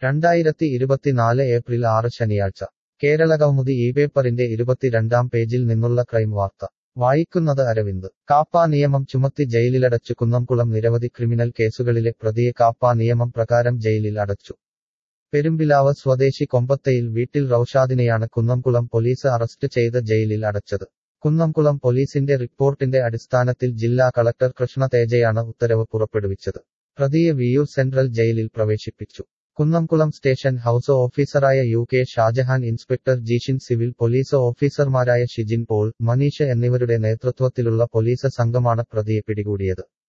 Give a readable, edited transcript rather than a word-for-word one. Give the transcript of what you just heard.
2024 April 6 ശനിയാഴ്ച കേരളകൗമുദി പേപ്പറിന്റെ 22-ാം പേജിൽ നിന്നുള്ള ക്രൈം വാർത്ത വായിക്കുന്നത് അരവിന്ദ് കാപ്പ നിയമം ചുമത്തി ജയിലിലടച്ചു കുന്നംകുളം നിരവധി ക്രിമിനൽ കേസുകളിലെ പ്രതിയെ കാപ്പ നിയമം പ്രകാരം ജയിലിൽ അടച്ചു പെരുമ്പിലാവ് സ്വദേശി കൊമ്പത്തയിൽ വീട്ടിൽ റൌഷാദിനെയാണ് കുന്നംകുളം പോലീസ് അറസ്റ്റ് ചെയ്ത് ജയിലിൽ അടച്ചത് കുന്നംകുളം പോലീസിന്റെ റിപ്പോർട്ടിന്റെ അടിസ്ഥാനത്തിൽ ജില്ലാ കളക്ടർ കൃഷ്ണ തേജയാണ് ഉത്തരവ് പുറപ്പെടുവിച്ചത് പ്രതിയെ വിയൂർ സെൻട്രൽ ജയിലിൽ പ്രവേശിപ്പിച്ചു കുന്നംകുളം സ്റ്റേഷൻ ഹൌസ് ഓഫീസറായ UK Shajahan inspector Jeeshin civil police ഓഫീസർമാരായ ഷിജിൻ പോൾ മനീഷ് എന്നിവരുടെ നേതൃത്വത്തിലുള്ള പോലീസ് സംഘമാണ് പ്രതിയെ പിടികൂടിയത്